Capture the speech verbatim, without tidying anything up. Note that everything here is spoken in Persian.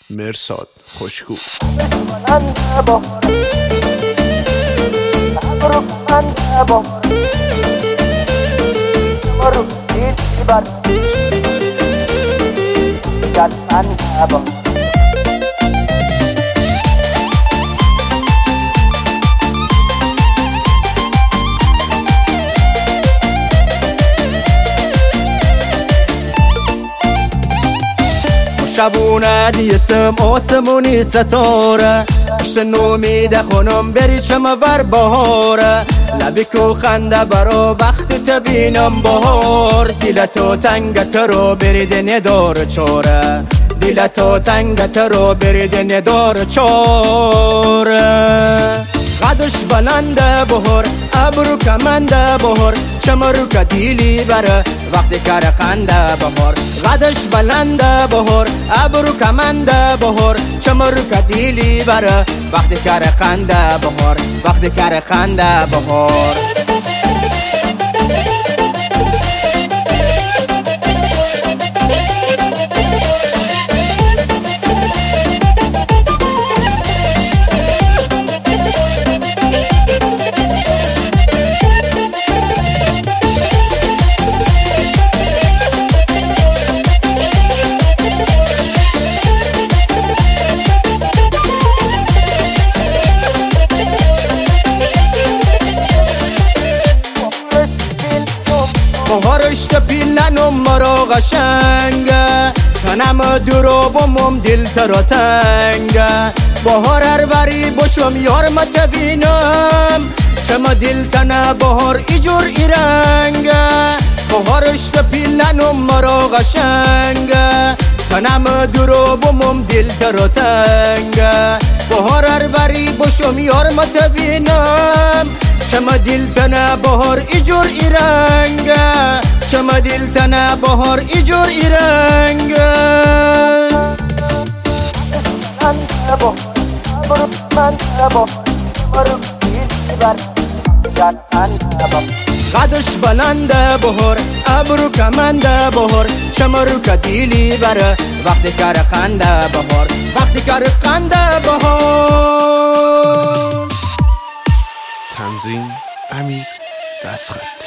مرصاد خوشگو. شبونه دیسم آسمونی ستاره اشت نومیده خونم بری چم ور بهاره لبی کو خنده برا وقت تبینم بهار دیلتو تنگت رو برید ندار چاره دیلتو تنگت رو برید ندار چاره قدش بلنده بهار ابرو کمنده بهار چمرو کدیلی بره وقتی کار خنده بهار قدش بلنده بهار ابرو کمنده بهار چمرو کدیلی بره وقتی کار خنده بهار وقتی کار خنده بهار بهارش تپیلنم مرا قشنگه تنم درو بمم دل ترا تنگه بهار اروری باشم یار ما تبینم شما دل تنه بهار ایجور ایرنگه بهارش تپیلنم مرا قشنگه تنم درو بمم دل ترا تنگه بهار اروری باشم یار ما تبینم شما دل تنه بهار ایجور ایرنگه شما دل تنه بهار ایجور ایرنگه قدش بلنده بهار ابرو کمنده بهار شمرو کدیلی بره وقتی کار خنده بهار وقتی کار خنده بهار. تنظیم امیر دستخط.